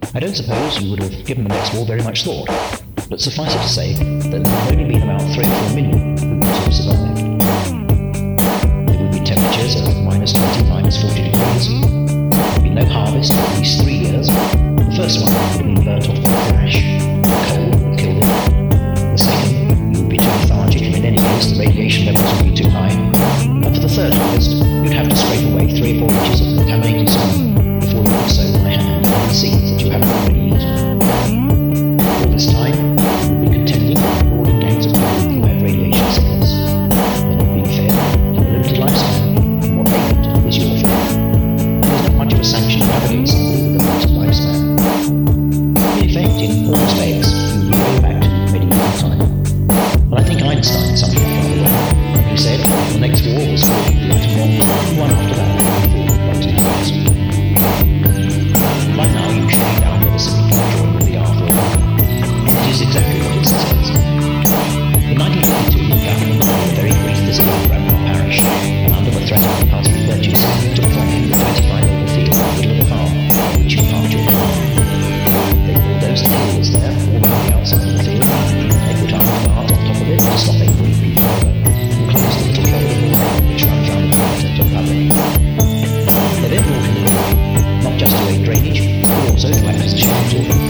I don't suppose you would have given the next war very much thought, but suffice it to say that there have only been about 3 or 4 million who would have survived. There would be temperatures of -20, -40 degrees. There would be no harvest for at least 3 years. The first one would have been burnt off by a crash. The cold would have killed them. The second, you would be too lethargic, and in any case the radiation levels would be too high. And for the third harvest, you'd have to scrape away 3 or 4 inches of contaminated soil before you could sow by hand the seeds that you haven't already eaten. All this time, you'd be contending with marauding gangs of people who have radiation sickness. Men who are being fed have a limited lifespan, and what they want is your food. There's not much of a sanction to navigate somebody with a limited lifespan. In effect, in all respects, you would be way back to medieval time. Well, I think Einstein summed it up rather well. He said the next war was fought with the atom bomb, and one after that would be fought by technology. By now you should be down with a simple drawing of the R4. It is exactly what it says. In 1952, the government made a very brief visit to Bramwell Parish, and under the threat of compulsory purchase, took from him the 25-acre field in the middle of the farm, which you parked your car. They bulldozed the fields there, all around the outside of the field. They put armed guards on top of it to stop angry people over, and closed the little culvert which runs round the perimeter to the public. They then brought in the water, not just to aid drainage, but also to act as a shelter